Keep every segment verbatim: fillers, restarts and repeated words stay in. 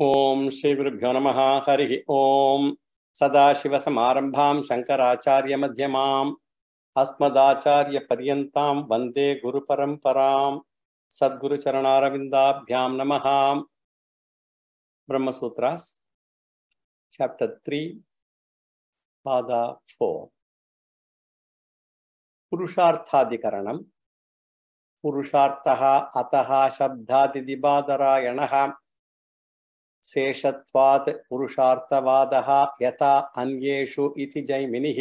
ओम श्री गुरुभ्यो नमः। हरि ओम। सदाशिवसमारंभां शंकराचार्य मध्यमाम् अस्मदाचार्य पर्यन्तां वंदे गुरुपरंपरां। सद्गुरुचरणारविन्दाभ्यां नमः। Brahmasutras chapter three pada four. पुरुषार्थाधिकरणं। पुरुषार्थः अतः शब्दादिदिबादरायणः शेषत्वात् पुरुषार्थवादः यथा अन्येषु इति जैमिनिः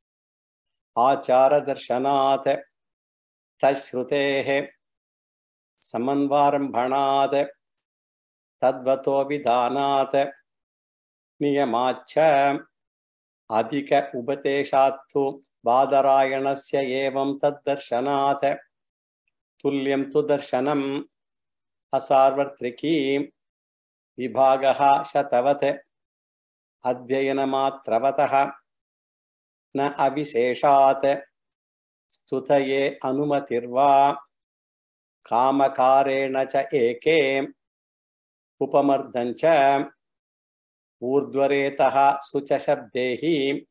आचारदर्शनात् तच्छ्रुतेः समन्वारम्भणात् तद्वतो विधानात् नियमाच्च अधिक उपदेशात्तु बादरायणस्य एवं तद्दर्शनात् तुल्यं तु दर्शनम् असार्वत्रिकी विभागः शतवत् अध्ययनमात्रवतः न अविशेषात् स्तुतये अनुमतिर्वा कामकारेण च एके उपमर्दञ्च ऊर्ध्वरेतः सुच शब्दैः।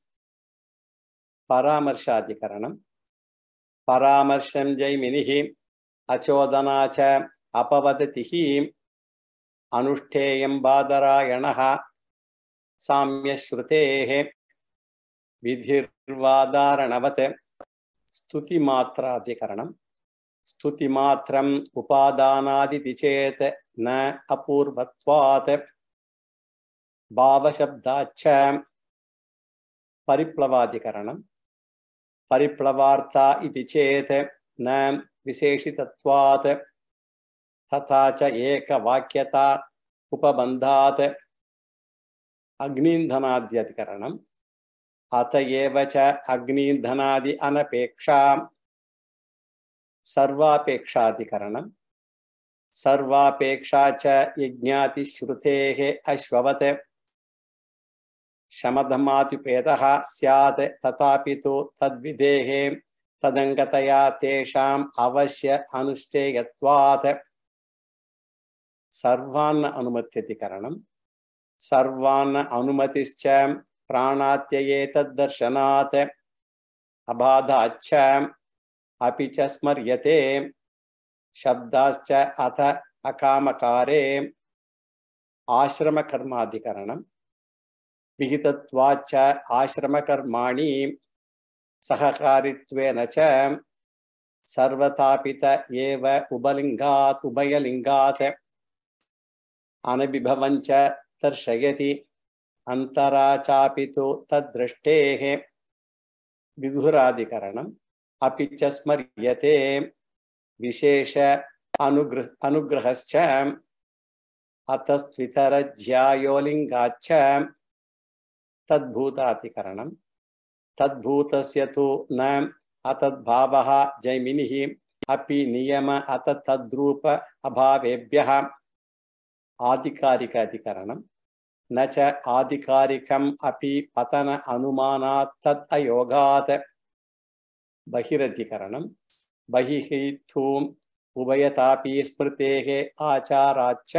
परामर्शाधिकरणं। परामर्शं जैमिनिः अचोदना च अपवदतिः अनुष्ठेयं बादरायणः साम्यश्रुतेः विधिर्वादारणवत्। स्तुतिमात्राधिकरणं। स्तुतिमात्रम् उपादानादिति चेत् न अपूर्वत्वात् भावशब्दाच्च। परिप्लवाधिकरणं। परिप्लवार्था इति चेत् न विशेषितत्वात् तथा च एकवाक्यता उपबन्धात्। अग्नीन्धनाद्यधिकरणम्। अतएव च अग्नीन्धनादि अनपेक्षा सर्वापेक्षाधिकरणम्। सर्वापेक्षा च यज्ञातिश्रुतेः अश्ववत् शमधमात्युपेतः स्यात् तथापि तु तद्विधेः तदङ्गतया तेषाम् अवश्य अनुष्ठेयत्वात्। सर्वान्न अनुमत्यधिकरणं। सर्वान्न अनुमतिश्च प्राणात्यये तद्दर्शनात् अबाधाच्च अपि च स्मर्यते शब्दाश्च अथ अकामकारे। आश्रमकर्माधिकरणं। विहितत्वाच्च आश्रमकर्माणि सहकारित्वेन च सर्वतापित एव उभलिङ्गात् उभयलिङ्गात् अनभिभवञ्च दर्शयति अन्तरा चापि तु तद्दृष्टेः। विधुराधिकरणम्। अपि च स्मर्यते विशेष अनुग्रह अनुग्रहश्च अतस्त्वितरज्यायोलिङ्गाच्च। तद्भूताधिकरणं। तद्भूतस्य तु न अतद्भावः जैमिनिः अपि नियम अत तद्रूप अभावेभ्यः। आधिकारिकाधिकरणं। न च आधिकारिकम् अपि पतन अनुमानात् तत् अयोगात्। बहिरधिकरणं। बहिः तु उभयतापि स्मृतेः आचाराच्च।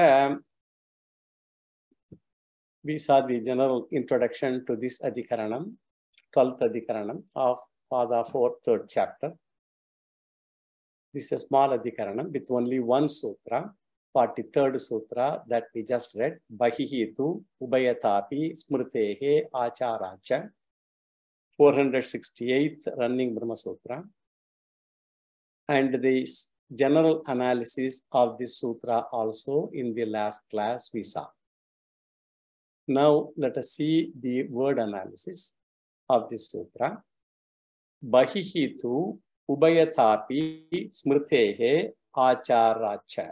We saw the general introduction to this adhikaranam, twelfth adhikaranam of Pada four, third chapter. This is a small adhikaranam with only one sutra, forty-third sutra that we just read. Bahihi tu ubayatapi smrtehe acharacha. four hundred sixty-eighth running Brahma Sutra. And the general analysis of this sutra also in the last class we saw. Now let us see the word analysis of this sutra. Bahihi tu ubayatapi smrtehe acharacha.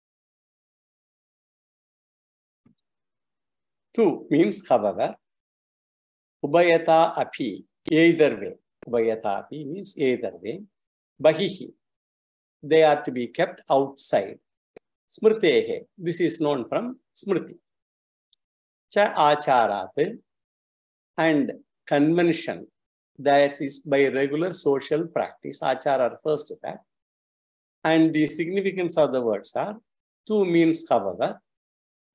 Tu means however. Ubayata api, either way. Ubayata api means either way. Bahihi, they are to be kept outside. Smrtehe, this is known from smrti. Cha acharat, and convention, that is by regular social practice. Achara refers to that. And the significance of the words are, tu means however,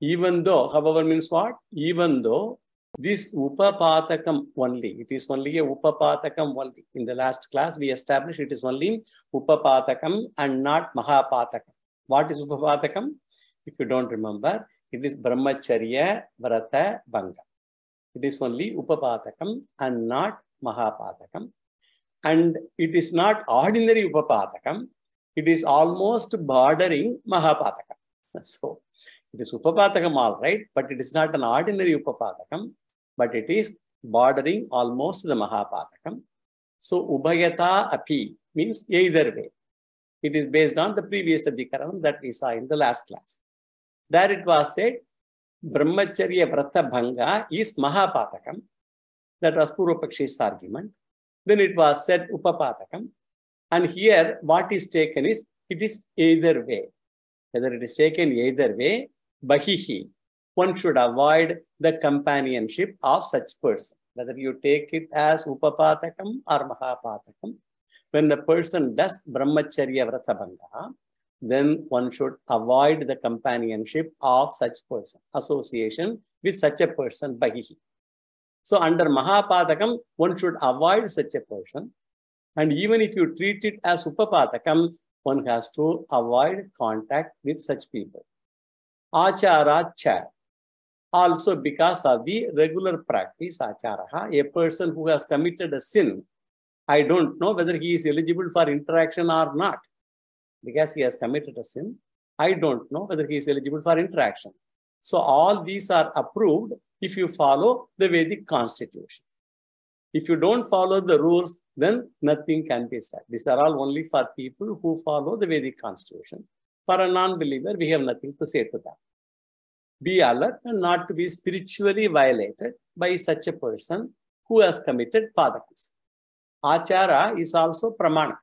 Even though, however, means what? Even though this Upapatakam only, it is only a Upapatakam only. In the last class, we established it is only Upapatakam and not Mahapatakam. What is Upapatakam? If you don't remember, it is Brahmacharya Vrata Bhanga. It is only Upapatakam and not Mahapatakam. And it is not ordinary Upapatakam. It is almost bordering Mahapatakam. So, it is Upapatakam all right, but it is not an ordinary Upapatakam, but it is bordering almost the Mahapatakam. So, Ubhayata Api means either way. It is based on the previous Adhikaranam that we saw in the last class. There it was said, Brahmacharya Vrata Bhanga is Mahapatakam. That was Purvapakshi's argument. Then it was said Upapatakam. And here what is taken is, it is either way. Whether it is taken either way, Bahihi, one should avoid the companionship of such person. Whether you take it as Upapatakam or Mahapatakam. When the person does Brahmacharya Vrata Bhanga, then one should avoid the companionship of such person, association with such a person, Bahihi. So under Mahapatakam, one should avoid such a person. And even if you treat it as Upapatakam, one has to avoid contact with such people. Achara cha. Also because of the regular practice, acharaha, a person who has committed a sin, I don't know whether he is eligible for interaction or not. Because he has committed a sin, I don't know whether he is eligible for interaction. So all these are approved if you follow the Vedic constitution. If you don't follow the rules, then nothing can be said. These are all only for people who follow the Vedic constitution. For a non-believer, we have nothing to say to them. Be alert and not to be spiritually violated by such a person who has committed padakams. Achara is also pramana.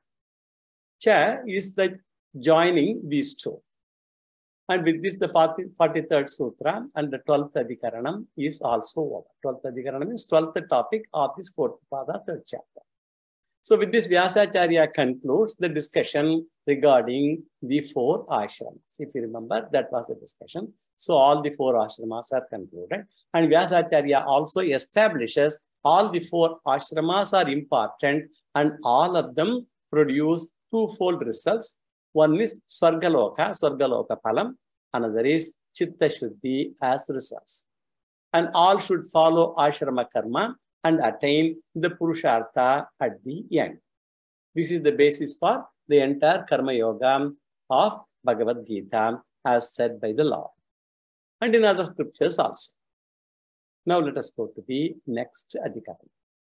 Cha is the joining these two. And with this, the forty-third Sutra and the twelfth Adhikaranam is also over. twelfth Adhikaranam is twelfth topic of this fourth Pada, third chapter. So with this, Vyasacharya concludes the discussion regarding the four ashramas. If you remember, that was the discussion. So all the four ashramas are concluded. And Vyasacharya also establishes all the four ashramas are important and all of them produce twofold results. One is Swargaloka, Swargaloka Palam. Another is Chitta Shuddhi as results. And all should follow ashrama karma and attain the Purushartha at the end. This is the basis for the entire Karma Yoga of Bhagavad Gita as said by the Lord. And in other scriptures also. Now let us go to the next Adhikaranam.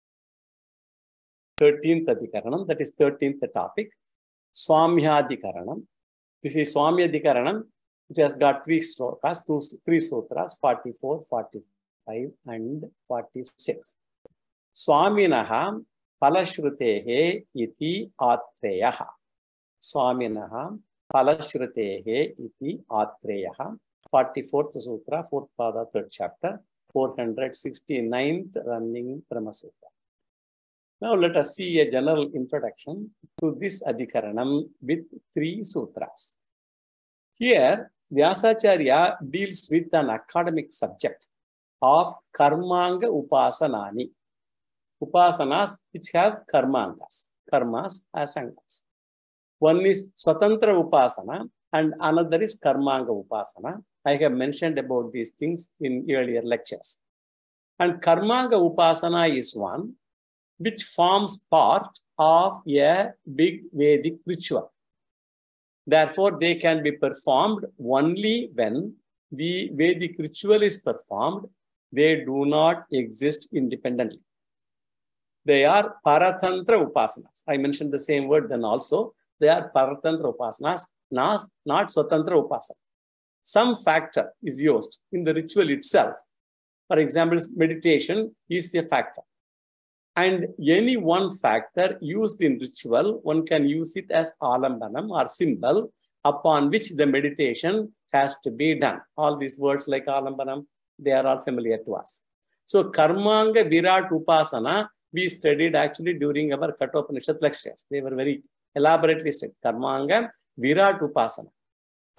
thirteenth Adhikaranam, that is thirteenth topic. Swamyadhikaranam. This is Swamyadhikaranam. It has got three slokas, two, three sutras, forty-four, forty-five, and forty-six. Swaminaha palashrutehe iti atreyaha. Swaminaha palashrutehe iti atreyaha. forty-fourth Sutra, fourth Pada, third chapter, four hundred sixty-ninth running Brahma Sutra. Now let us see a general introduction to this Adhikaranam with three sutras. Here, Vyasacharya deals with an academic subject of Karmanga Upasanani. Upasanas which have Karmangas, Karmas as Angas. One is Swatantra Upasana and another is Karmanga Upasana. I have mentioned about these things in earlier lectures. And Karmanga Upasana is one which forms part of a big Vedic ritual. Therefore, they can be performed only when the Vedic ritual is performed. They do not exist independently. They are Paratantra Upasanas. I mentioned the same word then also. They are Paratantra Upasanas, not, not Swatantra Upasana. Some factor is used in the ritual itself. For example, meditation is a factor. And any one factor used in ritual, one can use it as alambanam or symbol upon which the meditation has to be done. All these words like alambanam, they are all familiar to us. So Karmanga Virat Upasana, we studied actually during our Kathopanishad lectures. They were very elaborately studied. Karmanga Virat Upasana.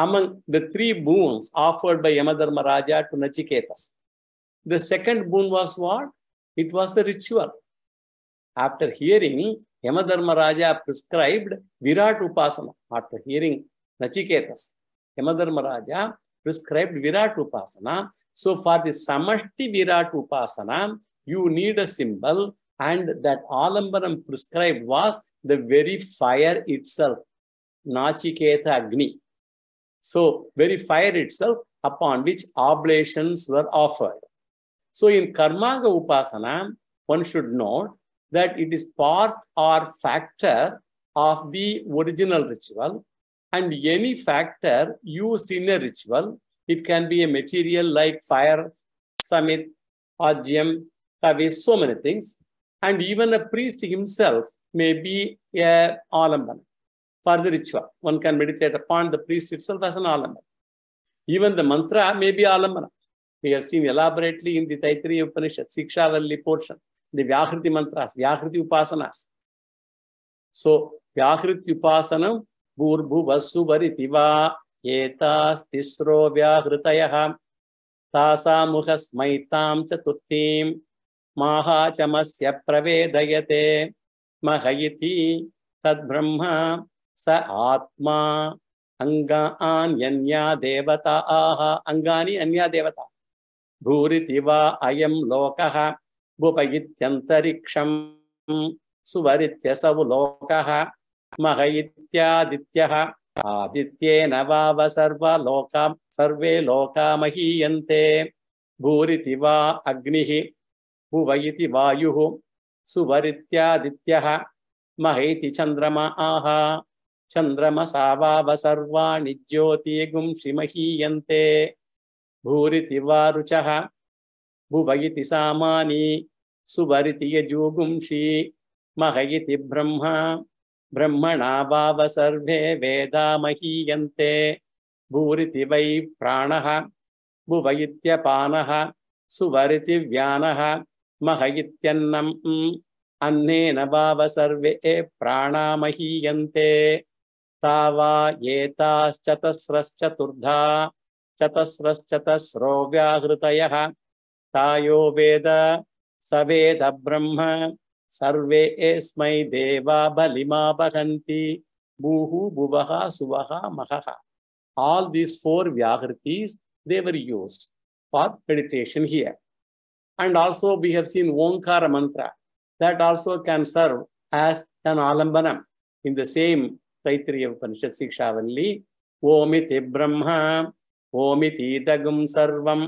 among the three boons offered by Yamadharmaraja to Nachiketas. The second boon was what? It was the ritual. After hearing, Yamadharmaraja prescribed Virat Upasana. After hearing Nachiketas, Yamadharmaraja prescribed Virat Upasana. So for the Samashti Virat Upasana, you need a symbol, and that Alambanam prescribed was the very fire itself, Nachiketa Agni. So very fire itself upon which oblations were offered. So in Karmanga Upasana, one should note that it is part or factor of the original ritual, and any factor used in a ritual, it can be a material like fire, samit, ajyam, kavis, so many things, and even a priest himself may be a alambana for the ritual. One can meditate upon the priest itself as an alambana. Even the mantra may be alambana. We have seen elaborately in the Taittiriya Upanishad, Sikshavalli portion, the Vyakriti mantras, Vyakriti upasanas. So, Vyakriti upasanam, Bhurbhuvasu varitiva, Etas tisro Vyakritayah, Tasa mukhas maitam chaturtim, Maha chamasya pravedayate, Mahayiti tad brahma sa atma, Anga anyanya devata aha, Angani anya devata. Bhuritiva ayam lokaha, Bhupayityantariksham, Suvarityasavu lokaha, Mahayityadityaha, Adityena vava sarva loka, Sarve loka mahiyante, Bhuritiva agnihi, Bhuvayiti vayuhu, Suvarityadityaha, Mahiti chandrama aha, Chandrama savava sarva nijyoti gumshi mahiyante, Bhuritiva ruchaha, Bhuvayiti samani, Suvariti yajugumshi, Mahayiti brahma, Brahmana bhava sarve veda mahiyante, Bhuriti vai pranaha, Bhuvayitya panaha, Suvariti vyanaha, Mahayityannam, Annena bhava sarve prana mahiyante, Tava yetas chatasras chaturdha, Chatasras chatasro vyahritayah, Tayo veda saveda brahma, Sarve esmai deva balima bhaganti, Bhuhu bhuvaha suvaha mahaha. All these four Vyakritis, they were used for meditation here. And also we have seen Onkara mantra, that also can serve as an alambanam in the same Taittiriya Upanishad Sikshavalli. Omiti brahma, Omiti dagum sarvam,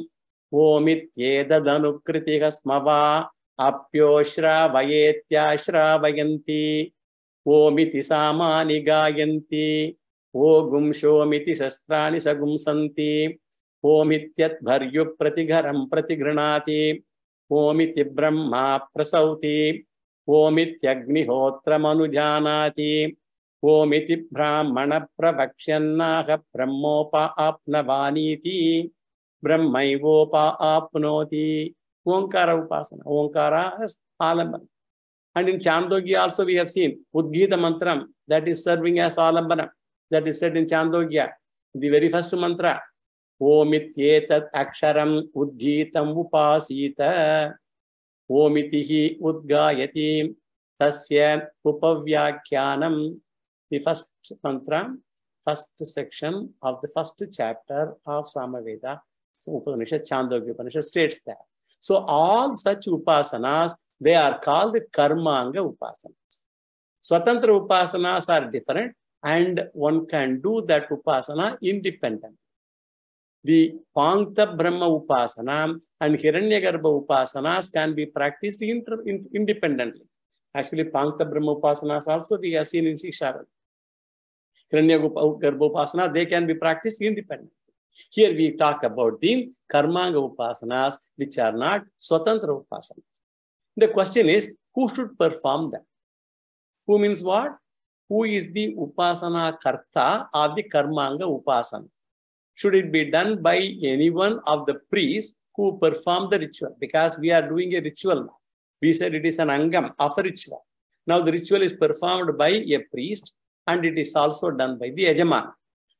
Omityedadanukriti smava, Apyoshra vayetya shravayante, Omiti samani gayanti, Ogum shomiti shastrani sagumsanti, Omityat bharyu pratigharam pratigranati, Omiti brahma prasauti, Omityagnihotra manujanati, Omiti brahmana pravakshannaha brahmopa apnavaniti, Brahmaivopa apnoti. Onkara upasana. Onkara is alambana. And in Chandogya also we have seen Udgita mantram, that is serving as alambana. That is said in Chandogya, the very first mantra. Omityetat aksharam udgitam upasita, Omitihi udgayati tasya upavyakyanam. The first mantra, first section of the first chapter of Samaveda, Upanishad, Chandogya Upanishad states that. So all such upasanas, they are called karmanga upasanas. Swatantra upasanas are different, and one can do that upasana independently. The Pankta Brahma upasana and Hiranyagarbha upasanas can be practiced inter, in, independently. Actually, Pankta Brahma upasanas also we have seen in Sikshavalli. Hiranyagarbha upasana, they can be practiced independently. Here we talk about the Karmanga upasanas, which are not Swatantra upasanas. The question is, who should perform them? Who means what? Who is the upasana karta of the Karmanga upasana? Should it be done by anyone of the priests who perform the ritual? Because we are doing a ritual now. We said it is an angam of a ritual. Now the ritual is performed by a priest, and it is also done by the yajamana.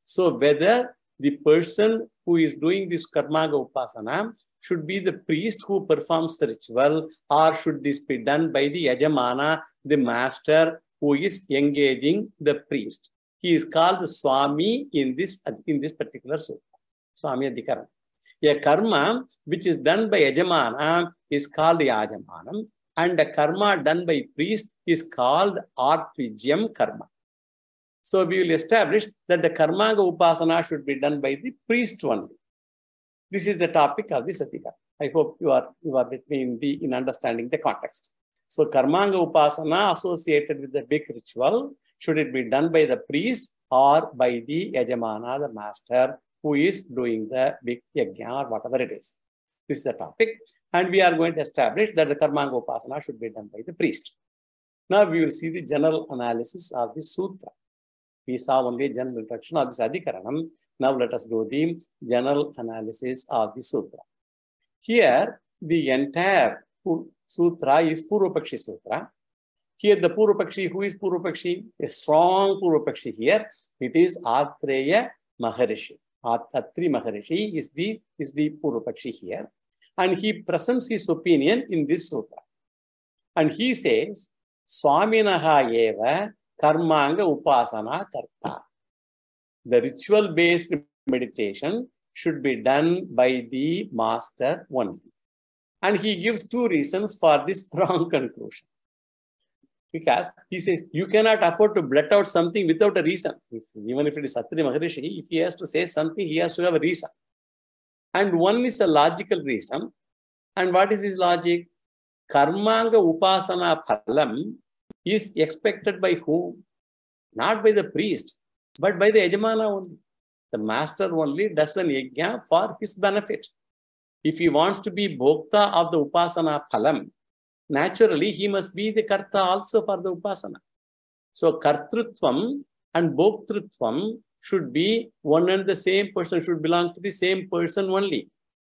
So whether the person who is doing this Karmanga Upasana should be the priest who performs the ritual, or should this be done by the Yajamana, the master who is engaging the priest. He is called Swami in this, in this particular sutra, Swami Adhikarana. A karma which is done by Yajamana is called Yajamanam, and a karma done by priest is called Artvijyam karma. So we will establish that the Karmanga Upasana should be done by the priest only. This is the topic of this Adhikara. I hope you are, you are with me in, the, in understanding the context. So Karmanga Upasana associated with the big ritual, should it be done by the priest or by the Yajamana, the master, who is doing the big yajna or whatever it is. This is the topic. And we are going to establish that the Karmanga Upasana should be done by the priest. Now we will see the general analysis of the sutra. We saw only general introduction of this Adhikaranam. Now let us do the general analysis of the sutra. Here, the entire sutra is Purvapakshi Sutra. Here, the Purvapakshi, who is Purvapakshi? A strong Purvapakshi here. It is Atreya Maharishi. Atri Maharishi is the, is the Purvapakshi here. And he presents his opinion in this sutra. And he says, Swaminaha eva Karmanga Upasana Karta. The ritual-based meditation should be done by the master only. And he gives two reasons for this wrong conclusion. Because he says, you cannot afford to blurt out something without a reason. If, even if it is Atri Maharishi, if he has to say something, he has to have a reason. And one is a logical reason. And what is his logic? Karmanga Upasana Phalam is expected by whom? Not by the priest, but by the Yajamana only. The master only does an yajna for his benefit. If he wants to be Bhokta of the Upasana Phalam, naturally he must be the Karta also for the Upasana. So Kartrutvam and Bhoktrutvam should be one and the same person, should belong to the same person only.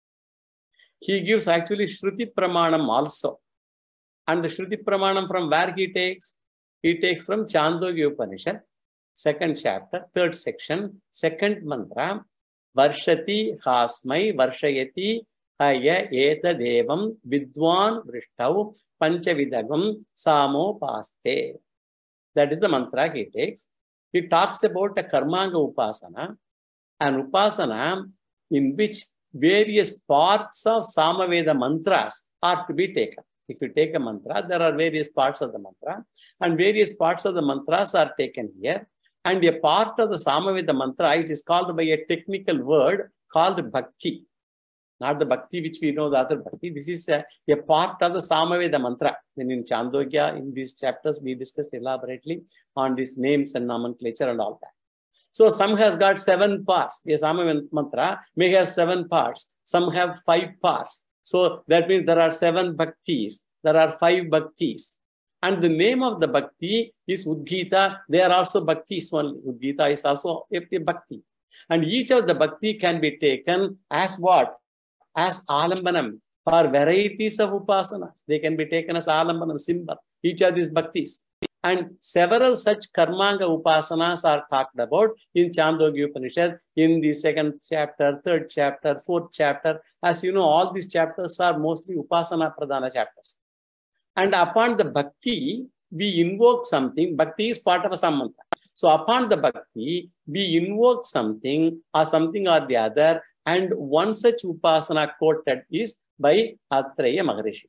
He gives actually Shruti Pramanam also. And the Shruti Pramanam from where he takes? He takes from Chandogya Upanishad, second chapter, third section, second mantra, Varshati Hasmai Varshayati Haya Eta Devam Vidwan Vrishtav Panchavidagam Samo Paste. That is the mantra he takes. He talks about a Karmanga Upasana, an Upasana in which various parts of Samaveda mantras are to be taken. If you take a mantra, there are various parts of the mantra, and various parts of the mantras are taken here. And a part of the Samaveda mantra, it is called by a technical word called Bhakti. Not the Bhakti which we know, the other Bhakti. This is a, a part of the Samaveda mantra. Then in Chandogya, in these chapters, we discussed elaborately on these names and nomenclature and all that. So some has got seven parts. The Samaveda mantra may have seven parts. Some have five parts. So that means there are seven bhaktis. There are five bhaktis. And the name of the bhakti is Udgita. They are also bhaktis only. Udgita is also a, a bhakti. And each of the bhakti can be taken as what? As alambanam for varieties of upasanas. They can be taken as alambanam, symbol. Each of these bhaktis. And several such Karmanga Upasanas are talked about in Chandogya Upanishad, in the second chapter, third chapter, fourth chapter. As you know, all these chapters are mostly Upasana Pradhana chapters. And upon the Bhakti, we invoke something. Bhakti is part of a samantra. So upon the Bhakti, we invoke something or something or the other. And one such Upasana quoted is by Atreya Maharishi.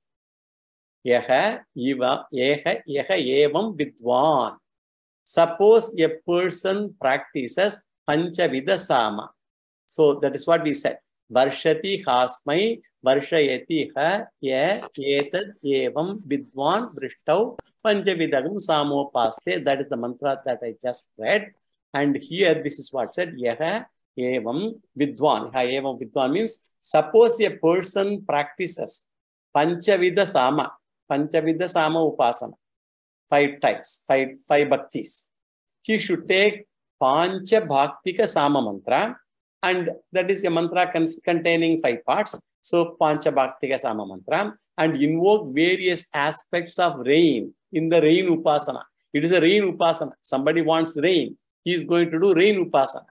Yaha eva yaha yaha evam vidwan. Suppose a person practices Panchavida Sama. So that is what we said. Varshati hasmai varshayati ha ya etad evam vidwan vrishtav Panchavidagam Samopaste. That is the mantra that I just read. And here this is what said. Yaha evam vidwan. Ha evam vidwan means suppose a person practices Panchavida Sama. Panchavida Sama Upasana. Five types, five, five bhaktis. He should take Pancha Bhaktika Sama mantra, and that is a mantra containing five parts. So Pancha Bhaktika Sama mantra, and invoke various aspects of rain in the rain Upasana. It is a rain Upasana. Somebody wants rain. He is going to do rain Upasana.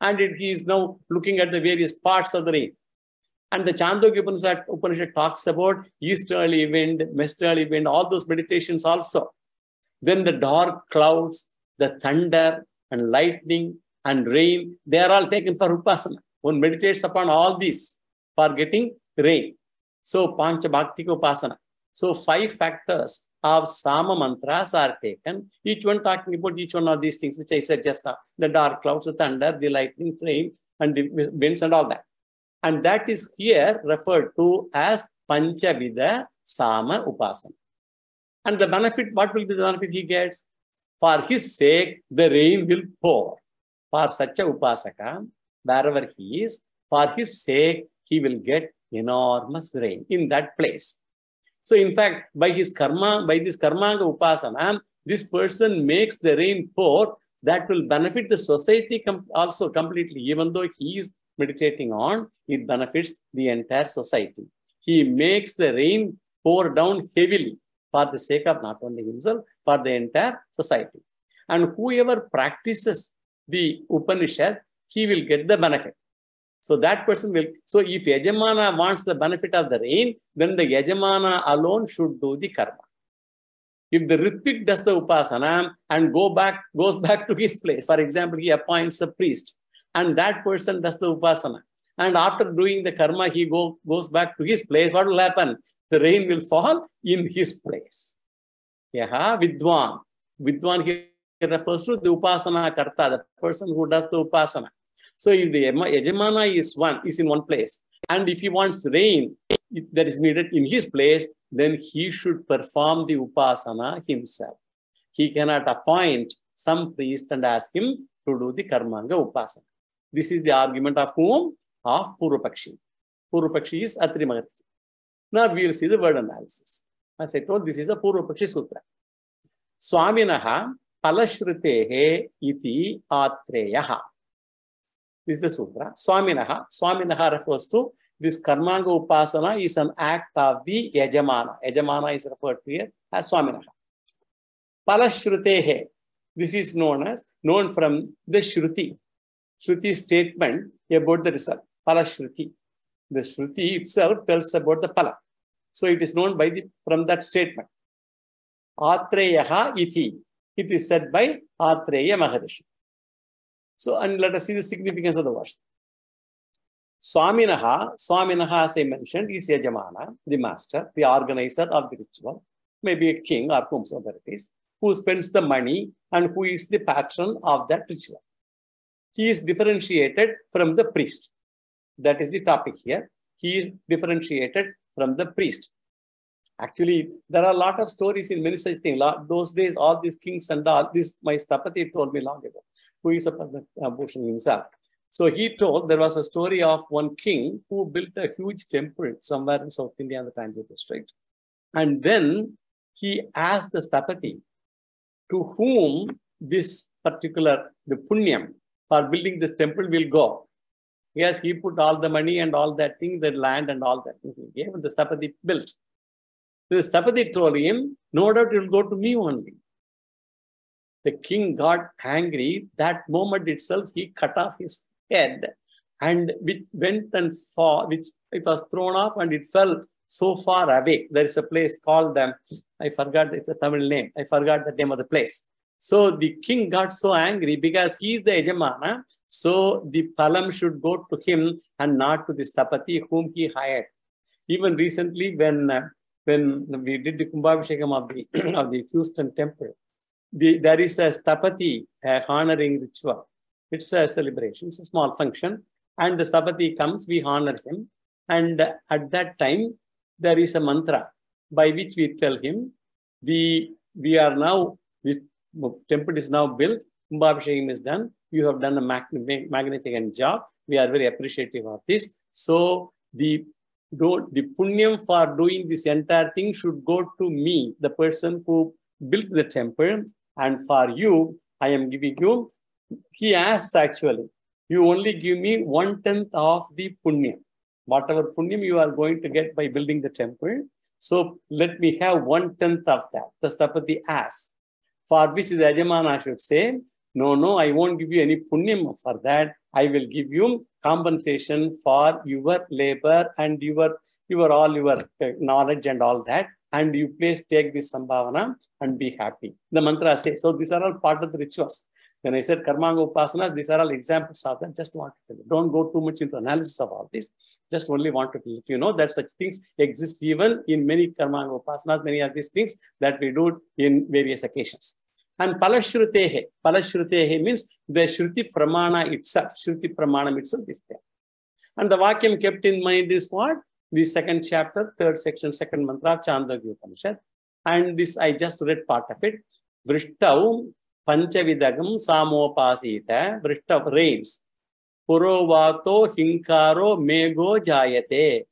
And it, he is now looking at the various parts of the rain. And the Chandogya Upanishad, Upanishad talks about easterly wind, westerly wind, all those meditations also. Then the dark clouds, the thunder and lightning and rain, they are all taken for Upasana. One meditates upon all these for getting rain. So Pancha Bhaktika Upasana. So five factors of Sama mantras are taken, each one talking about each one of these things, which I said just now. The dark clouds, the thunder, the lightning, rain, and the winds and all that. And that is here referred to as Panchavidha Sama Upasana. And the benefit, what will be the benefit he gets? For his sake, the rain will pour. For such a Upasaka, wherever he is, for his sake, he will get enormous rain in that place. So in fact, by his karma, by this Karmanga Upasana, this person makes the rain pour. That will benefit the society com also completely. Even though he is meditating on, it benefits the entire society. He makes the rain pour down heavily for the sake of not only himself, for the entire society. And whoever practices the Upanishad, he will get the benefit. So that person will, so if Yajamana wants the benefit of the rain, then the Yajamana alone should do the karma. If the Ritvik does the Upasana and go back, goes back to his place, for example, he appoints a priest, and that person does the Upasana. And after doing the karma, he go, goes back to his place, what will happen? The rain will fall in his place. Yaha Vidwan. Vidwan here refers to the Upasana Karta, the person who does the Upasana. So if the Yajamana is one, is in one place, and if he wants rain that is needed in his place, then he should perform the Upasana himself. He cannot appoint some priest and ask him to do the Karmanga Upasana. This is the argument of whom? Of Purvapakshi. Purvapakshi is Atri Mahati. Now we will see the word analysis. As I told, this is a Purvapakshi Sutra. Swaminaha Palashrutehe iti Atreyaha. This is the Sutra. Swaminaha. Swaminaha refers to this Karmanga Upasana is an act of the Yajamana. Yajamana is referred to here as Swaminaha. Palashrutehe. This is known as, known from the Shruti. Shruti statement about the result. Palashruti. The Shruti itself tells about the Pala. So it is known by the, from that statement. Atreyaha iti. It is said by Atreya Maharishi. So, and let us see the significance of the verse. Swaminaha, Swaminaha, as I mentioned, is Yajamana, the master, the organizer of the ritual, maybe a king or whomsoever it is, who spends the money and who is the patron of that ritual. He is differentiated from the priest. That is the topic here. He is differentiated from the priest. Actually, there are a lot of stories in many such things. Those days, all these kings and all this, my Stapati told me long ago, who is a Bhushan himself. So he told there was a story of one king who built a huge temple somewhere in South India in the Tanjore district. And then he asked the Stapati to whom this particular, the Punyam for building this temple will go. Yes, he put all the money and all that thing, the land and all that thing he gave, and the Stapati built. The Stapati told him, no doubt it will go to me only. The king got angry. That moment itself, he cut off his head and which went and fall, which it was thrown off and it fell so far away. There is a place called, um, I forgot, it's a Tamil name. I forgot the name of the place. So the king got so angry because he is the Yajamana. So the Palam should go to him and not to the Stapati whom he hired. Even recently when, uh, when we did the Kumbhabhishekam of the, of the Houston temple, the, there is a Stapati uh, honoring ritual. It's a celebration, it's a small function. And the Stapati comes, we honor him. And uh, at that time, there is a mantra by which we tell him, the, we are now, the temple is now built, Kumbhabhishekam is done. You have done a magnificent job. We are very appreciative of this. So the Don't, the punyam for doing this entire thing should go to me, the person who built the temple. And for you, I am giving you, he asks actually, you only give me one tenth of the punyam. Whatever punyam you are going to get by building the temple. So let me have one tenth of that. The Stapati asks, for which the Yajamana should say, No, no, I won't give you any punyam for that. I will give you compensation for your labor and your, your all your knowledge and all that. And you please take this sambhavana and be happy. The mantra says, so these are all part of the rituals. When I said Karmanga Upasanas, these are all examples of that. Just want to don't go too much into analysis of all this. Just only wanted to let you know that such things exist even in many Karmanga Upasanas, many of these things that we do in various occasions. And Palashrutehe, Palashrutehe means the Shruti Pramana itself, Shruti Pramana itself is there. And the Vakyam kept in mind is what? The second chapter, third section, second mantra of Chandogya Upanishad. And this, I just read part of it. Vrishtau Panchavidagam Samopasita, Vrishtau rains. Purovato Hinkaro Mego Jayate.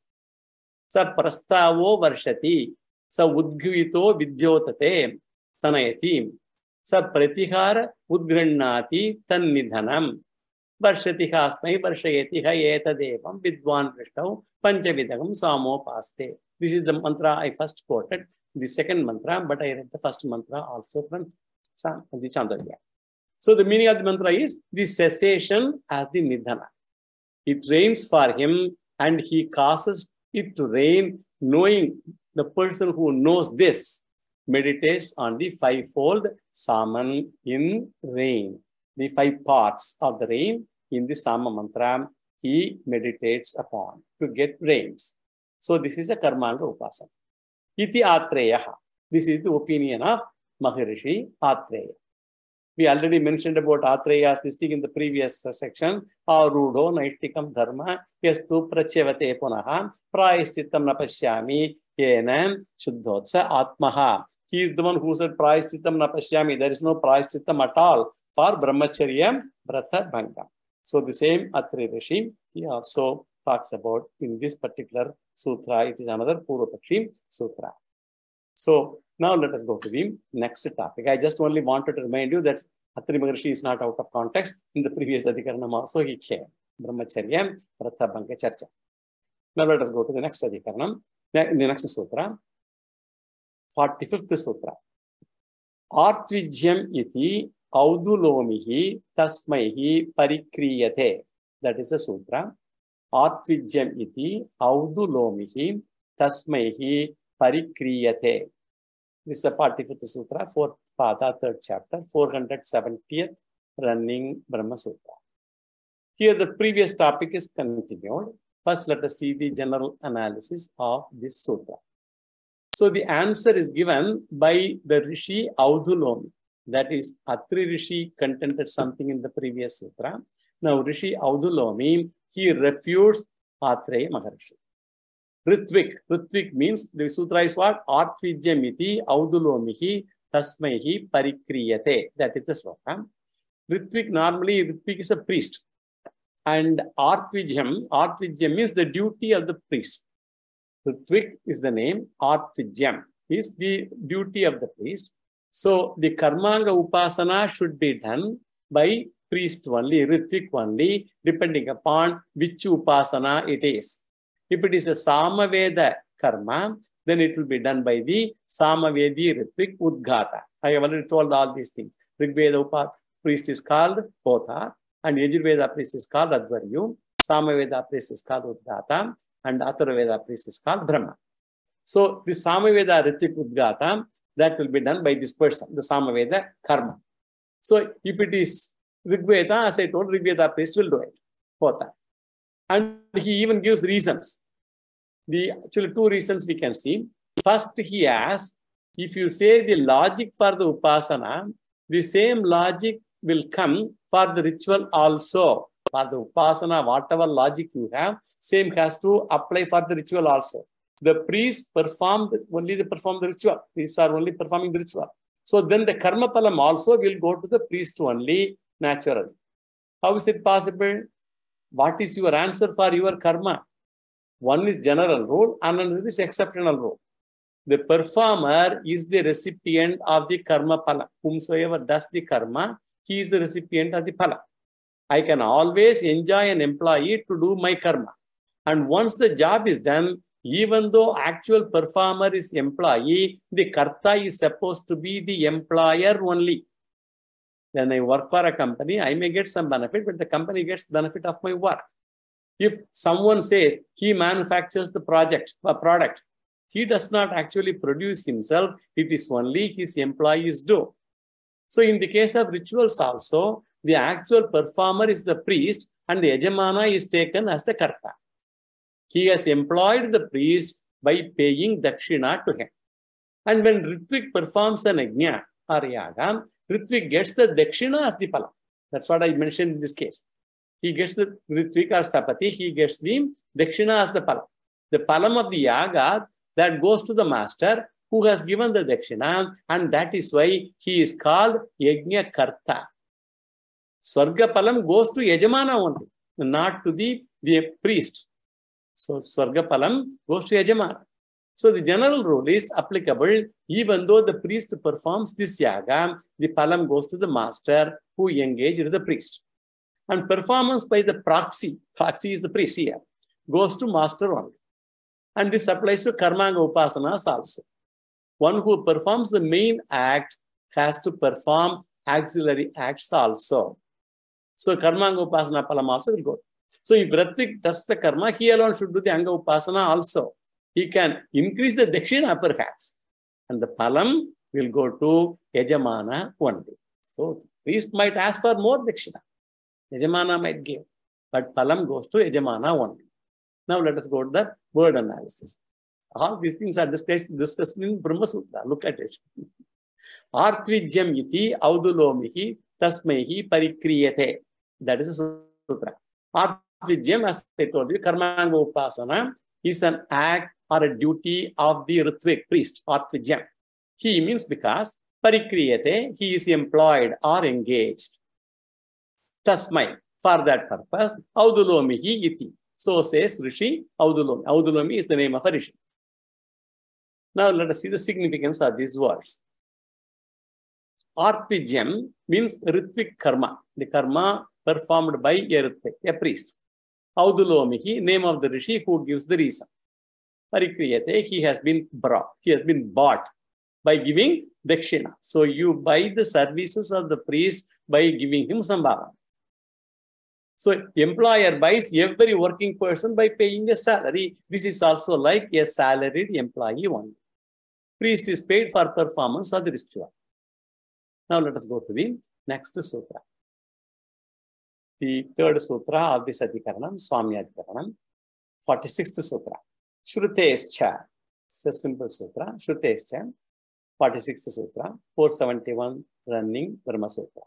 Sa Prastavo Varshati. Sa Udgvito Vidyotate. Tanayati. Sa Pratihara Udgrannati Tannidhanam. Varshatiha asmai varshayatiha etadevam vidwan vrishtav panchavidagam samopaste. This is the mantra I first quoted, the second mantra, but I read the first mantra also from the Chandogya. So the meaning of the mantra is the cessation as the nidhana. It rains for him and he causes it to rain, knowing the person who knows this meditates on the fivefold saman in rain. The five parts of the rain in the Sama mantra, he meditates upon to get rains. So this is a Karmanga Upasana. Iti Atreyaha. This is the opinion of Maharishi Atreya. We already mentioned about Atreya's this thing in the previous section. Arudo Naishtikam Dharma Yastu Prachyavate Punaha Prayashchitam Napashyami Yenam Shuddhotsa Atmaha. He is the one who said Prayashchitam Napashyami. There is no Prayashchitam at all for Brahmacharya Bratha Bhanga. So the same Atri Rishi, he also talks about in this particular sutra. It is another Purvapakshi sutra. So now let us go to the next topic. I just only wanted to remind you that Atri Maharishi is not out of context. In the previous Adhikaranam also he came. Brahmacharya Bratha Bhanga Charcha. Now let us go to the next Adhikaranam, the next sutra. forty-fifth sutra. Artvijyam iti Audulomihi tasmaihi parikriyate. That is the sutra. Artvijyam iti Audulomihi tasmaihi parikriyate. This is the forty-fifth sutra, fourth pada, third chapter, four hundred seventieth running Brahma Sutra. Here the previous topic is continued. First let us see the general analysis of this sutra. So the answer is given by the Rishi Audulomi. That is, Atri Rishi contended something in the previous sutra. Now Rishi Audulomi, he refutes Atreya Maharishi. Ritvik. Ritvik means the sutra is what? Artvijyamiti Audulomihi tasmaihi parikriyate. That is the sloka. Ritvik, normally Ritvik is a priest. And Artvijyam, Artvijyam means the duty of the priest. Ritvik is the name, Artvijyam is the duty of the priest. So the Karmanga Upasana should be done by priest only, Ritvik only, depending upon which Upasana it is. If it is a Samaveda Karma, then it will be done by the Samavedi Ritvik Udgata. I have already told all these things. Rigveda Upa priest is called Potha, and Yajurveda priest is called Advaryu, Samaveda priest is called Udgata, and Atharvaveda priest is called Brahma. So the Samaveda Ritvik Udgata, that will be done by this person, the Samaveda Karma. So if it is Rigveda, as I told, Rigveda priest will do it. Potha. And he even gives reasons. The actually two reasons we can see. First, he asks, if you say the logic for the Upasana, the same logic will come for the ritual also. For the Upasana, whatever logic you have, same has to apply for the ritual also. The priest performed only they perform the ritual. Priests are only performing the ritual. So then the karma palam also will go to the priest only naturally. How is it possible? What is your answer for your karma? One is general rule and another is exceptional rule. The performer is the recipient of the karma pala. Whomsoever does the karma, he is the recipient of the pala. I can always enjoy an employee to do my karma. And once the job is done, even though actual performer is employee, the karta is supposed to be the employer only. When I work for a company, I may get some benefit, but the company gets benefit of my work. If someone says he manufactures the project, a product, he does not actually produce himself, it is only his employees do. So in the case of rituals also, the actual performer is the priest and the Yajamana is taken as the Karta. He has employed the priest by paying Dakshina to him. And when Ritvik performs an Ajna or Yaga, Ritvik gets the Dakshina as the Palam. That's what I mentioned in this case. He gets the Ritvik or Stapati, he gets the Dakshina as the Palam. The Palam of the Yaga that goes to the master who has given the Dakshina, and that is why he is called Yajna Karta. Swarga Palam goes to Yajamana only, not to the, the priest. So Swarga Palam goes to Yajamana. So the general rule is applicable even though the priest performs this yaga, the Palam goes to the master who engaged the priest. And performance by the proxy, proxy is the priest here, goes to master only. And this applies to Karmanga Upasanas also. One who performs the main act has to perform auxiliary acts also. So Karmanga Upasana Palam also will go. So if Ritvik does the karma, he alone should do the Anga Upasana also. He can increase the Dakshina perhaps. And the Palam will go to Yajamana only. So priest might ask for more Dakshina. Yajamana might give. But Palam goes to Yajamana only. Now let us go to the word analysis. All these things are discussed, discussed in Brahma Sutra. Look at it. Artvijyam iti audulomihi tasmaihi parikriyate. That is a sutra. Artvijyam, as I told you, Karmanga Upasana is an act or a duty of the Ritvik priest, Artvijyam. He means because parikriyate, he is employed or engaged. Tasmai, for that purpose, audulomihi iti. So says Rishi Audulomi. Audulomi is the name of a Rishi. Now let us see the significance of these words. Artvijyam means Ritvik karma, the karma performed by a Ritvik, a priest. Audulomihi, name of the Rishi who gives the reason. Parikriyate, he has been brought, he has been bought by giving Dakshina. So you buy the services of the priest by giving him Sambhava. So employer buys every working person by paying a salary. This is also like a salaried employee only. Priest is paid for performance of the ritual. Now let us go to the next sutra. The third sutra of this Adhikaranam, Swamyadhikaranam, forty-sixth sutra. Shrutescha. It's a simple sutra. Shrutescha, forty-sixth sutra, four seventy-one running Brahma Sutra.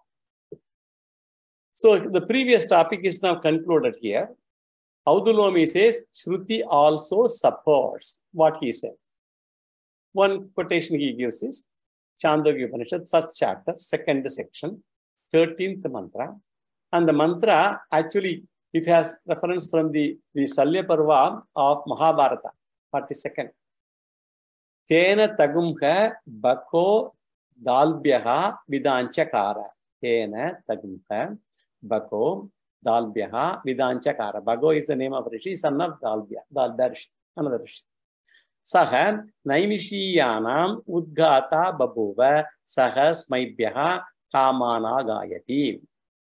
So the previous topic is now concluded here. Audulomi says, Shruti also supports what he said. One quotation he gives is Chandogya Upanishad, first chapter, second section, thirteenth mantra. And the mantra, actually, it has reference from the, the Salya Parva of Mahabharata, forty-second. Tena tagumha bako dalbyaha vidanchakara. Tena tagumha bako dalbyaha vidanchakara. Bago is the name of Rishi, son of Dalbya, Dalbya, another Rishi. Saha naimishiyanam udgata babuva saha smaibhyaha kamana gayati.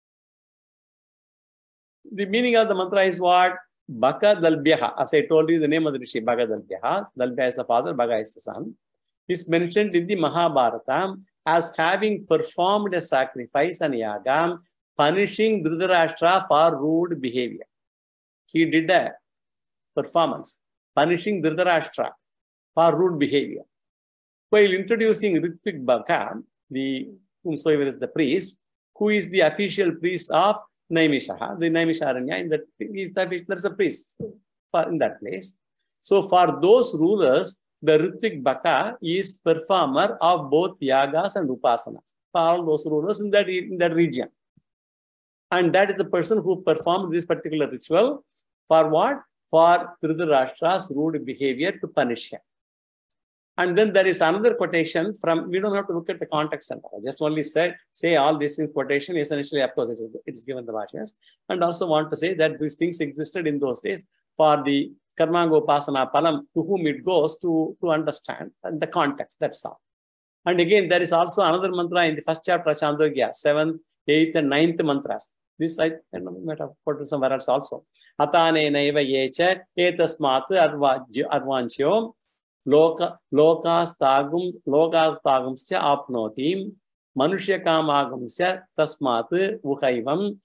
The meaning of the mantra is what? Baka Dalbyaha. As I told you, the name of the Rishi, Baka Dalbyaha. Dalbya is the father, Baka is the son. Is mentioned in the Mahabharata as having performed a sacrifice and yaga, punishing Dhritarashtra for rude behavior. He did a performance, punishing Dhritarashtra for rude behavior. While introducing Ritvik Baka, the whomsoever is the priest, who is the official priest of Naimishaha, the Naimisharanya, in that is the, there's a priest for, in that place. So for those rulers, the Ritvik Baka is performer of both yagas and upasanas. For all those rulers in that, in that region. And that is the person who performed this particular ritual for what? For Dhritarashtra's rude behavior to punish him. And then there is another quotation from, we don't have to look at the context and all. I just only say, say all these things, quotation, essentially, of course, it is, it is given the Bhashyas. And also want to say that these things existed in those days for the Karmanga Upasana Palam, to whom it goes to, to understand the context, that's all. And again, there is also another mantra in the first chapter of Chandogya, seven, eighth and ninth mantras. This I might have put somewhere else also. Atane naiva yecha etasmat advanchyo loka lokas tagum lokas tagumscha apnotim manushya kamagamsya tasmat vuhaivam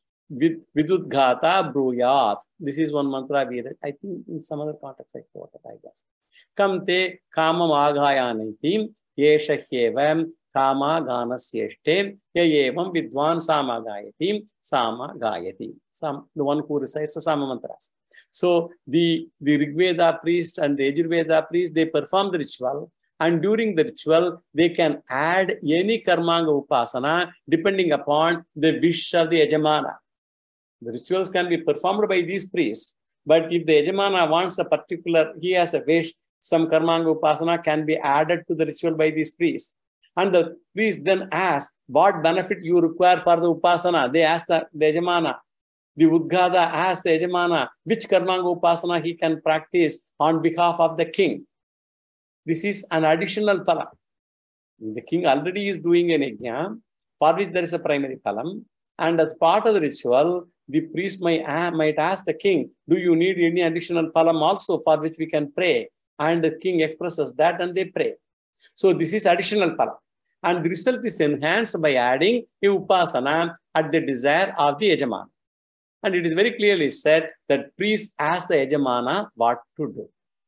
vidudghata bruyat. This is one mantra we read. I think in some other context I quoted, I guess. Kamte kamam aghayanaitim yesha hevam kama ganasyeshte yayevam vidwan sama gayatim sama gayati. Some, the one who recites the sama mantras. So the, the Rigveda priest and the Yajurveda priest, they perform the ritual, and during the ritual, they can add any karmanga upasana depending upon the wish of the Yajamana. The rituals can be performed by these priests, but if the Yajamana wants a particular, he has a wish, some karmanga upasana can be added to the ritual by these priests. And the priest then asks, what benefit you require for the upasana? They ask the, the Yajamana. The Udgada asks the Yajamana which karmanga upasana he can practice on behalf of the king. This is an additional palam. The king already is doing an yajna, for which there is a primary palam. And as part of the ritual, the priest might, might ask the king, do you need any additional palam also for which we can pray? And the king expresses that and they pray. So this is additional palam. And the result is enhanced by adding a upasana at the desire of the Yajamana. And it is very clearly said that priest ask the Yajamana what to do.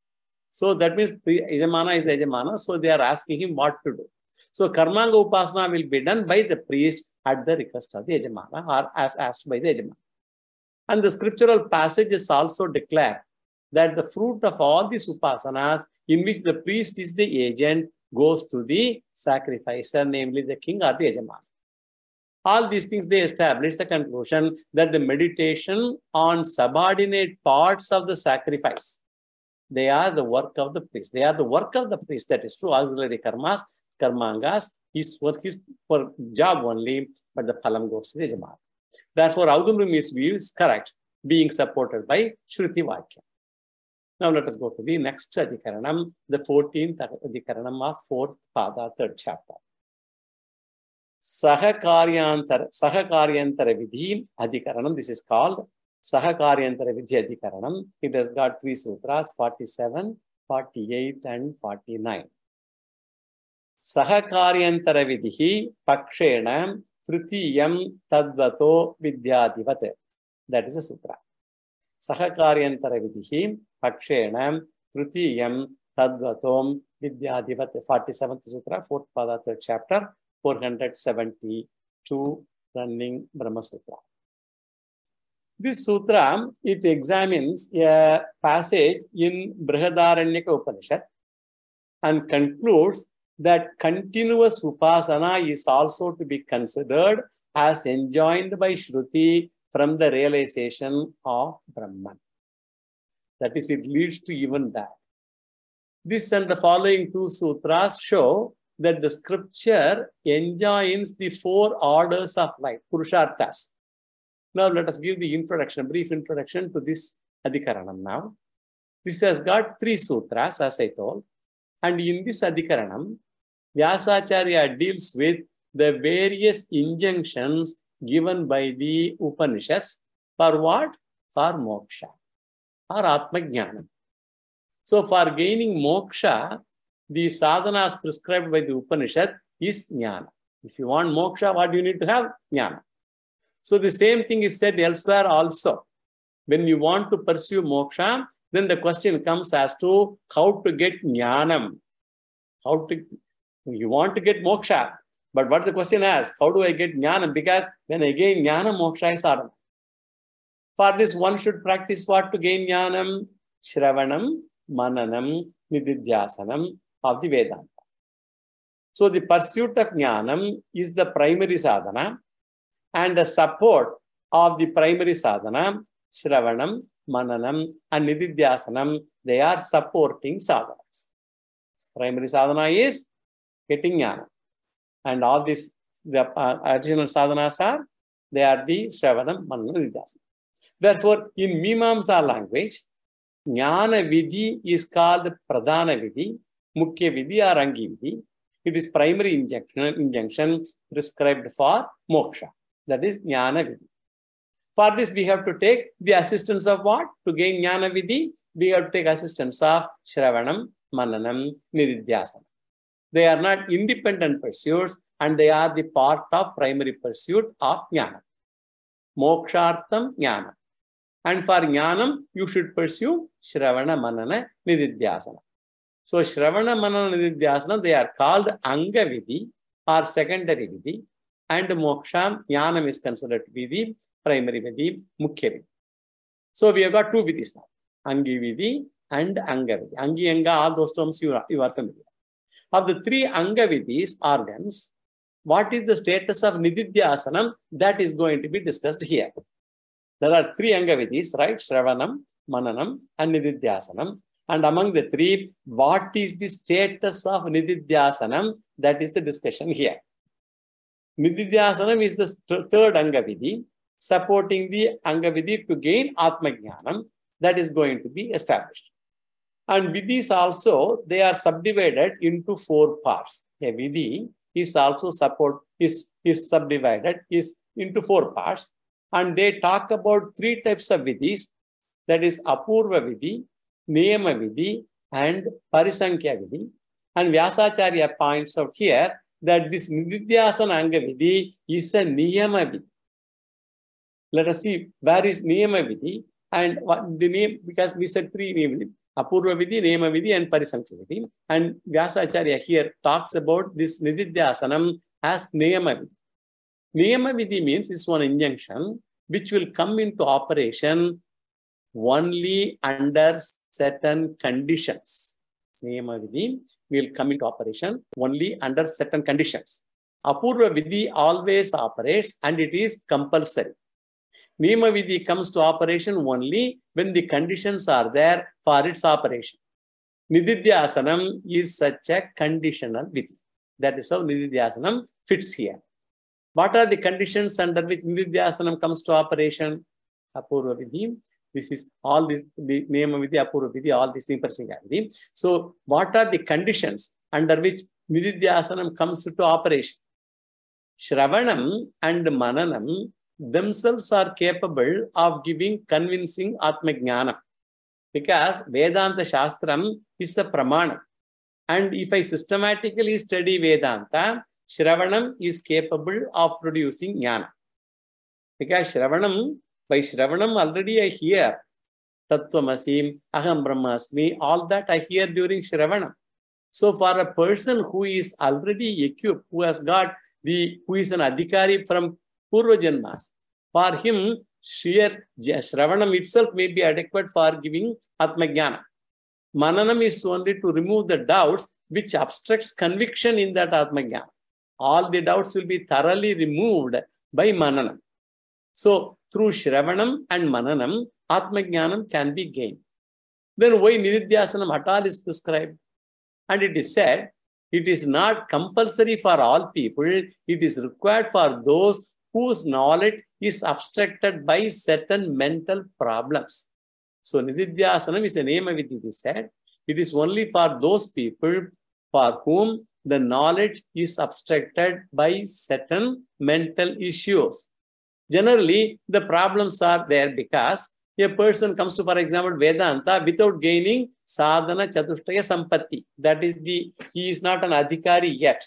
So that means Yajamana is the Yajamana, so they are asking him what to do. So karmanga upasana will be done by the priest at the request of the Yajamana or as asked by the Yajamana. And the scriptural passages also declare that the fruit of all these upasanas in which the priest is the agent goes to the sacrificer, namely the king or the Yajamana. All these things, they establish the conclusion that the meditation on subordinate parts of the sacrifice, they are the work of the priest. They are the work of the priest. That is true. Auxiliary karmas, karmangas, his work is for job only, but the phalam goes to the Yajamana. Therefore, Audumrumi's view is correct, being supported by Shruti Vakya. Now let us go to the next Adhikaranam, the fourteenth Adhikaranam of fourth Pada, third chapter. Sahakaryantar, Sahakaryantar Vidhi Adhikaranam. This is called Sahakaryantar Vidhi Adhikaranam. It has got three sutras, forty-seven, forty-eight, and forty-nine. Sahakaryantar Vidhi Pakshena Tritiyam Tadvato Vidyadivat. That is a sutra. Sahakaryantar Vidhi Pakshena Tritiyam Tadvatom Vidyadivat. forty-seventh sutra, fourth Pada, third chapter. four hundred seventy-two running Brahma Sutra. This sutra, it examines a passage in Brihadaranyaka Upanishad and concludes that continuous upasana is also to be considered as enjoined by Shruti from the realization of Brahman. That is, it leads to even that. This and the following two sutras show that the scripture enjoins the four orders of life, Purusharthas. Now let us give the introduction, a brief introduction to this Adhikaranam now. This has got three sutras, as I told. And in this Adhikaranam, Vyasacharya deals with the various injunctions given by the Upanishads. For what? For moksha, or Atma Jnana. So for gaining moksha, the sadhanas prescribed by the Upanishad is jnana. If you want moksha, what do you need to have? Jnana. So the same thing is said elsewhere also. When you want to pursue moksha, then the question comes as to how to get jnanam. How to, you want to get moksha, but what the question asks, how do I get jnanam? Because when I gain jnana, moksha is sadhana. For this, one should practice what to gain jnanam? Shravanam, mananam, nididhyasanam of the Vedanta. So the pursuit of jnanam is the primary sadhana, and the support of the primary sadhana, Shravanam, Mananam, and Nididhyasanam, they are supporting sadhanas. Primary sadhana is getting jnana. And all these, the uh, additional sadhanas are, they are the Shravanam, Mananam, Nididhyasanam. Therefore, in Mimamsa language, jnana vidhi is called pradhana vidhi, mukhya vidhi or angi vidhi. It is primary injunction, injunction prescribed for moksha. That is Jnana Vidhi. For this, we have to take the assistance of what? To gain Jnana Vidhi, we have to take assistance of Shravanam, Mananam, Nididhyasana. They are not independent pursuits and they are the part of primary pursuit of Jnana. Mokshartham Jnana. And for Jnanam, you should pursue Shravana, Manana, Nididhyasana. So Shravana, Manana, Nididhyasana, they are called Anga Vidhi or secondary Vidhi. And Moksha, Jnanam is considered to be the primary Vidhi, Mukhya Vidhi. So we have got two Vidhis now. Angi Vidhi and Anga Vidhi. Angi, Anga, all those terms you are, you are familiar. Of the three Anga Vidhis, organs, what is the status of Nididhyasanam? That is going to be discussed here. There are three Anga Vidhis, right? Shravanam, Mananam, and Nididhyasanam. And among the three, what is the status of Nididhyasanam? That is the discussion here. Nididhyasanam is the third Anga Vidhi, supporting the Anga Vidhi to gain Atma Jnanam. That is going to be established. And Vidhis also, they are subdivided into four parts. A Vidhi is also support, is, is subdivided is into four parts. And they talk about three types of Vidhis. That is Apurva Vidhi, Niyama Vidhi, and Parisankhya Vidhi. And Vyasacharya points out here that this Nididhyasana Anga Vidhi is a Niyama Vidhi. Let us see where is Niyama Vidhi and what the name, because we said three Niyama Vidhi. Apurva Vidhi, Niyama Vidhi, and Parisankhya Vidhi. And Vyasacharya here talks about this Nididhyasanam as Niyama Vidhi. Niyama Vidhi means it's one injunction which will come into operation only under certain conditions. Niyama Vidhi will come into operation only under certain conditions. Apurva Vidhi always operates and it is compulsory. Niyama Vidhi comes to operation only when the conditions are there for its operation. Nididhyasanam is such a conditional Vidhi. That is how Nididhyasanam fits here. What are the conditions under which Nididhyasanam comes to operation? Apurva Vidhi. This is all this, the Niyama Vidhi, Apurva Vidhi, all these things. Vidhi. So, what are the conditions under which Nididhyasanam comes to operation? Shravanam and Mananam themselves are capable of giving convincing Atma Jnana. Because Vedanta Shastram is a pramana. And if I systematically study Vedanta, Shravanam is capable of producing Jnana. Because Shravanam, by Shravanam already I hear Tattvamasi, Aham Brahmasmi, all that I hear during Shravanam. So for a person who is already equipped, who has got the, who is an adhikari from Purva Janmas, for him, sheer Shravanam itself may be adequate for giving Atma Jnana. Mananam is only to remove the doubts which obstructs conviction in that Atma Jnana. All the doubts will be thoroughly removed by Mananam. So, through Shravanam and Mananam, Atma Jnanam can be gained. Then why Nididhyasanam at all is prescribed? And it is said, it is not compulsory for all people. It is required for those whose knowledge is obstructed by certain mental problems. So, Nididhyasanam is a name of it is said. It is only for those people for whom the knowledge is obstructed by certain mental issues. Generally, the problems are there because a person comes to, for example, Vedanta without gaining sadhana chatushtaya sampatti. That is the, he is not an adhikari yet.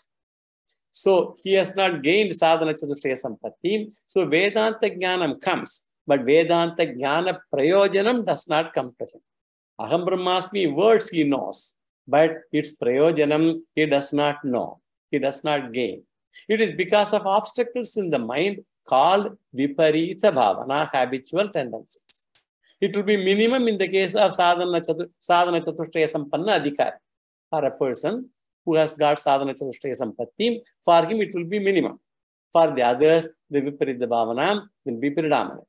So, he has not gained sadhana chatushtaya sampatti. So, Vedanta jnanam comes, but Vedanta jnana prayojanam does not come to him. Aham Brahmasmi words he knows, but its prayojanam he does not know. He does not gain. It is because of obstacles in the mind called viparita bhavana, habitual tendencies. It will be minimum in the case of sadhana sadhana chatushtaya sampanna adhikari. For a person who has got sadhana chatushtaya sampatti, for him it will be minimum. For the others, the viparita bhavana will be predominant.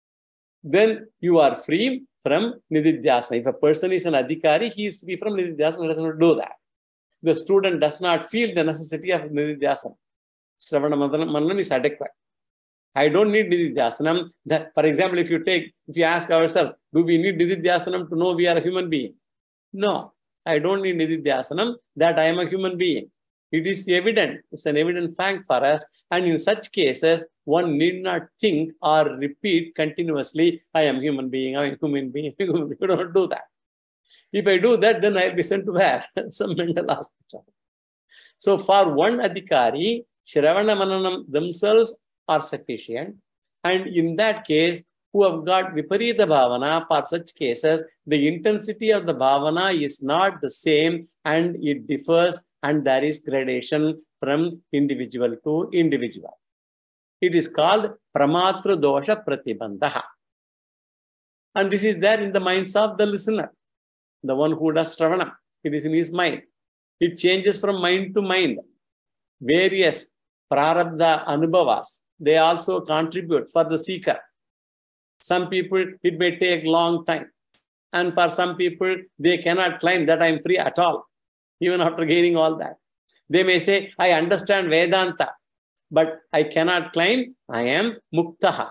Then you are free from Nididhyasana. If a person is an adhikari, he is free from Nididhyasana, he does not do that. The student does not feel the necessity of Nididhyasana. Shravana Mananam is adequate. I don't need Nididhyasanam. That, for example, if you take, if you ask ourselves, do we need Nididhyasanam to know we are a human being? No, I don't need Nididhyasanam that I am a human being. It is evident. It's an evident fact for us. And in such cases, one need not think or repeat continuously, I am human being, I am human being. You don't do that. If I do that, then I'll be sent to where? Some mental hospital. So for one adhikari, Shravana Mananam themselves are sufficient. And in that case, who have got Viparita Bhavana, for such cases, the intensity of the Bhavana is not the same and it differs, and there is gradation from individual to individual. It is called Pramatra Dosha Pratibandha. And this is there in the minds of the listener, the one who does Shravana. It is in his mind. It changes from mind to mind. Various Prarabdha Anubhavas, they also contribute for the seeker. Some people, it may take long time. And for some people, they cannot claim that I am free at all, even after gaining all that. They may say, I understand Vedanta, but I cannot claim I am Muktaha.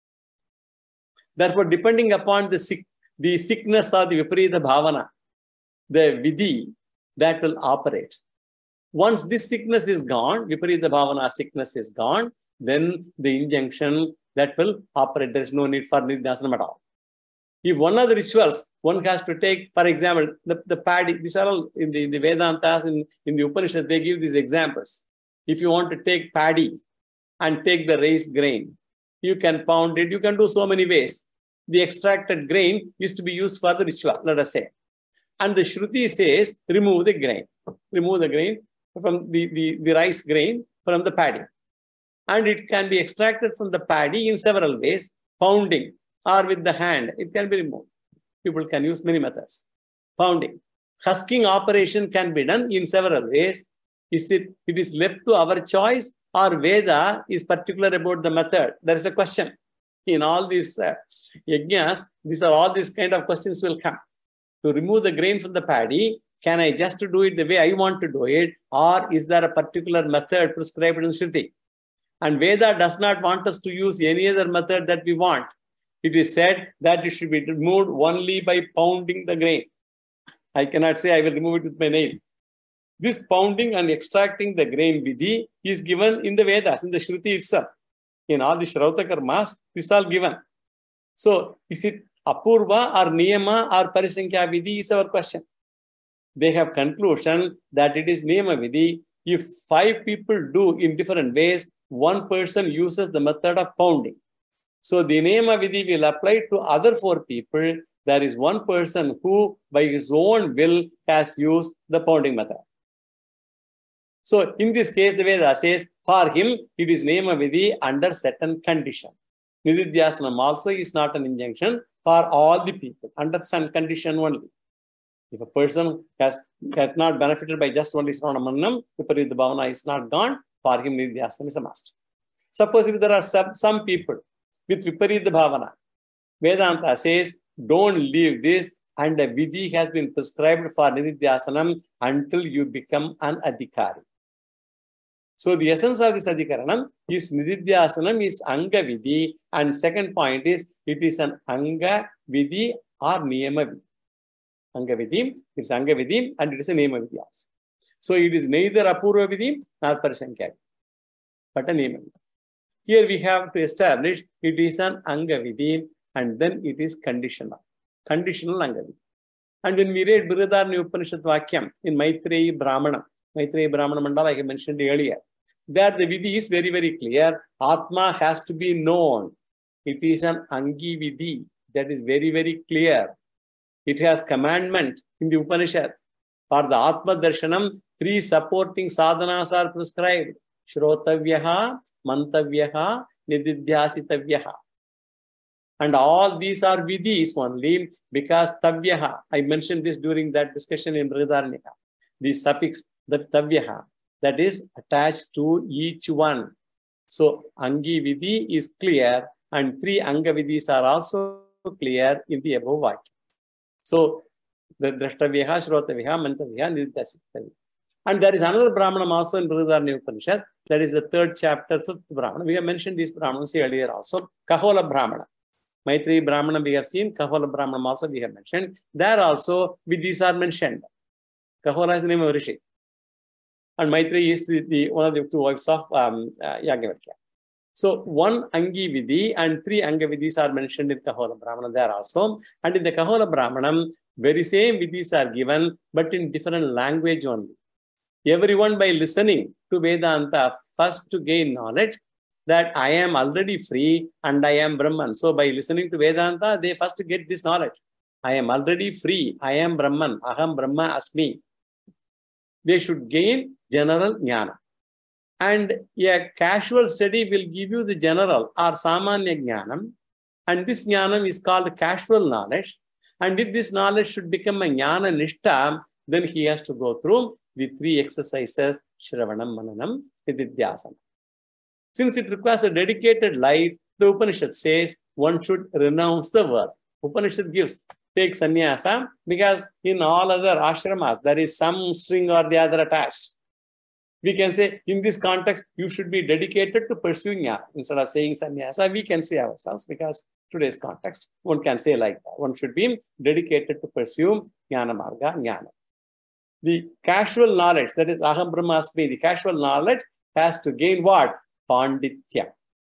Therefore, depending upon the, sick, the sickness or the Viparita Bhavana, the Vidhi, that will operate. Once this sickness is gone, Viparita Bhavana sickness is gone, then the injunction that will operate. There is no need for Nididhyasanam at all. If one of the rituals, one has to take, for example, the, the paddy, these are all in the, in the Vedantas, in, in the Upanishads, they give these examples. If you want to take paddy and take the rice grain, you can pound it, you can do so many ways. The extracted grain is to be used for the ritual, let us say. And the Shruti says, remove the grain. Remove the grain from the, the, the rice grain from the paddy. And it can be extracted from the paddy in several ways, pounding or with the hand. It can be removed. People can use many methods. Pounding. Husking operation can be done in several ways. Is it, it is left to our choice, or Veda is particular about the method? There is a question. In all these uh, yajnas, these are all these kind of questions will come. To remove the grain from the paddy, can I just do it the way I want to do it, or is there a particular method prescribed in Shruti? And Veda does not want us to use any other method that we want. It is said that it should be removed only by pounding the grain. I cannot say I will remove it with my nail. This pounding and extracting the grain vidhi is given in the Vedas, in the Shruti itself. In all the Shrauta Karmas, this is all given. So, is it Apurva or Niyama or Parisankhya vidhi is our question. They have conclusion that it is Niyama vidhi. If five people do in different ways, one person uses the method of pounding. So the Niyama vidhi will apply to other four people. There is one person who, by his own will, has used the pounding method. So in this case, the Veda says, for him, it is Niyama vidhi under certain condition. Nididhyasanam also is not an injunction for all the people, under some condition only. If a person has, has not benefited by just only Sravana Mananam, Viparita Bhavana is not gone, for him Nididhyasanam is a must. Suppose if there are some, some people with Viparita Bhavana, Vedanta says, don't leave this, and a vidhi has been prescribed for Nididhyasanam until you become an adhikari. So the essence of this adhikaranam is Nididhyasanam is Anga vidhi, and second point is it is an Anga vidhi or Niyama vidhi. Anga vidhi, it's Anga vidhi and it is a Niyama vidhi also. So it is neither Apurva vidhi nor Parisankhya vidhi, but a Niyama vidhi. Here we have to establish it is an Anga vidhi and then it is conditional. Conditional Anga vidhi. And when we read Brihadaranyaka Upanishad Vakyam in Maitreyi Brahmanam, Maitreyi Brahmana Mandala, I have mentioned earlier, that the vidhi is very, very clear. Atma has to be known. It is an Angi vidhi. That is very, very clear. It has commandment in the Upanishad. For the Atma Darshanam, three supporting sadhanas are prescribed. Shrotavyaha, Mantavyaha, Nididhyasitavyaha. And all these are vidhis only because Tavyaha, I mentioned this during that discussion in Brihadaranyaka. The suffix, the Tavyaha, that is attached to each one. So, Angi vidhi is clear and three Anga vidhis are also clear in the above Vakya. So, the Drashtavyaha, Shrotavyaha, Mantavyaha, Nididhyasitavyaha. And there is another Brahmanam also in Brihadaranyaka Upanishad. That is the third chapter, fifth Brahmana. We have mentioned these Brahmanas earlier also. Kahola Brahmana. Maitreyi Brahmana we have seen. Kahola Brahmana also we have mentioned. There also vidhis are mentioned. Kahola is the name of Rishi. and Maitreyi is the, the one of the two wives of um, uh, Yagnavalkya. So one Angi Vidhi and three Anga Vidhis are mentioned in Kahola Brahmana there also. And in the Kahola Brahmanam, very same Vidhis are given, but in different language only. Everyone by listening to Vedanta first to gain knowledge that I am already free and I am Brahman. So by listening to Vedanta, they first get this knowledge. I am already free. I am Brahman. Aham Brahma Asmi. They should gain general jnana. And a casual study will give you the general or samanya jnanam. And this jnanam is called casual knowledge. And if this knowledge should become a jnana nishta, then he has to go through the three exercises, Shravanam, Mananam, Nididhyasana. Since it requires a dedicated life, the Upanishad says one should renounce the world. Upanishad gives, take sannyasa, because in all other ashramas, there is some string or the other attached. We can say, in this context, you should be dedicated to pursuing jnana. Instead of saying sannyasa, we can say ourselves, because today's context, one can say like that. One should be dedicated to pursue jnana marga, jnana. The casual knowledge, that is Aham Brahmasmi, the casual knowledge has to gain what? Panditya.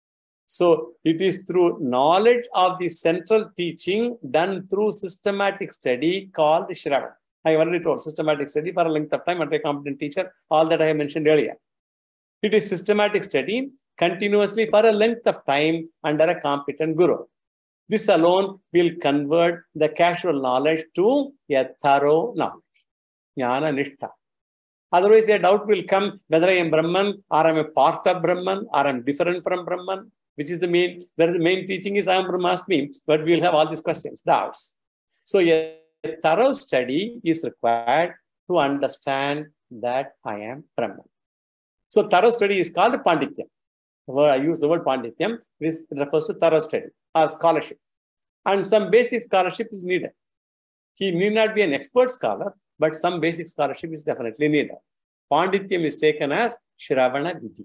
So it is through knowledge of the central teaching done through systematic study called Shravan. I already told systematic study for a length of time under a competent teacher, all that I have mentioned earlier. It is systematic study continuously for a length of time under a competent guru. This alone will convert the casual knowledge to a thorough knowledge. Jnana Nishtha. Otherwise, a doubt will come whether I am Brahman or I am a part of Brahman or I am different from Brahman, which is the main, the main teaching is I am Brahmasmi, but we will have all these questions, doubts. So, a thorough study is required to understand that I am Brahman. So, thorough study is called Pandityam. I use the word Pandityam. This refers to thorough study or scholarship. And some basic scholarship is needed. He need not be an expert scholar, but some basic scholarship is definitely needed. Pandityam is taken as Shravana Vidhi.